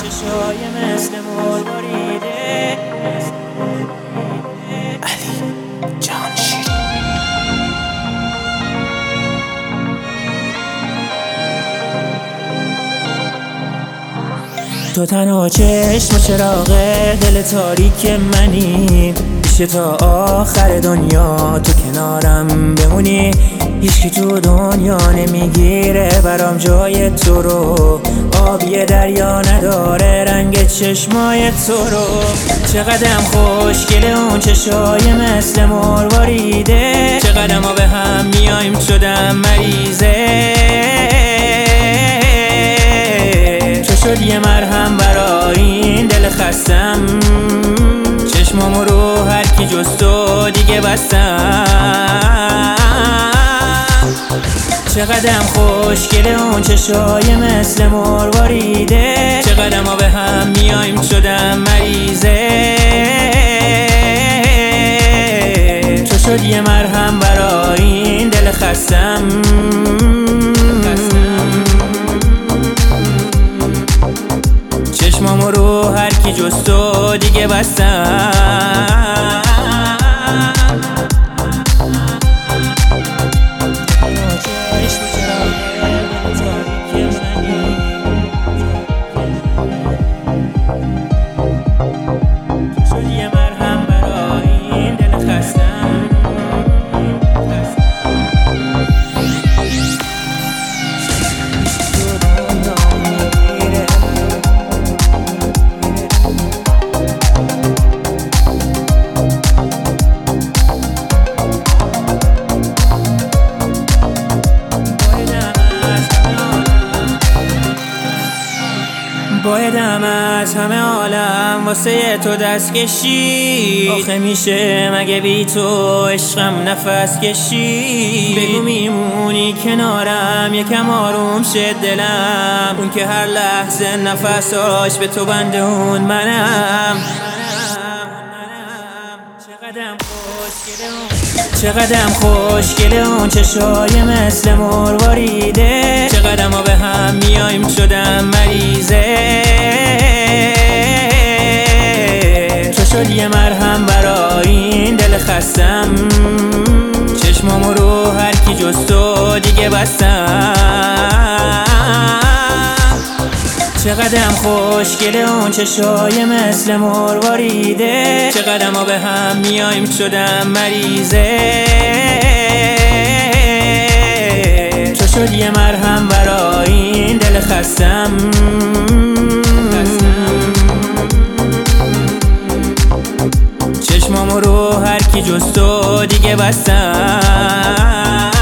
چشای مثل مرواریده علی جان شیری. تو تنها چشم و چراغ دل تاریک منی، میشه تا آخر دنیا تو کنارم بمونی. هیچکی تو دنیا نمیگیره برام جای تو رو، آبی دریا نداره رنگ چشمای تو رو. چقدرم خوشگله اون چشای مثل مرواریده، چقدر ما به هم میایم شدم مریضه. تو شد یه مرهم برای این دل خستم، چشمامو رو هر کی جز تو دیگه بستم. چقدرم خوشگله اون چشای مثل مرواریده، چقدر ما به هم میایم شدم مریضه. تو شد یه مرهم برای این دل خستم، چشمامو رو هر کی جز تو دیگه بستم. بایدم از همه عالم واسه تو دست کشی، آخه میشه مگه بی تو عشقم نفس کشی؟ بگو میمونی کنارم یکم آروم شد دلم، اون که هر لحظه نفساش به تو بنده اون منم. چقدرم خوشگله اون چشای مثل مرواریده، چقدر ما به هم میایم شدم مریضه. تو شد یه مرهم برای این دل خستم، چشمامو رو هر کی جز تو دیگه بستم. چقدرم خوشگله اون چشای مثل مرواریده، چقدر ما به هم میایم شدم مریضه. تو شد یه مرهم برای این دل خستم، چشمامو رو هر کی جز تو دیگه بستم.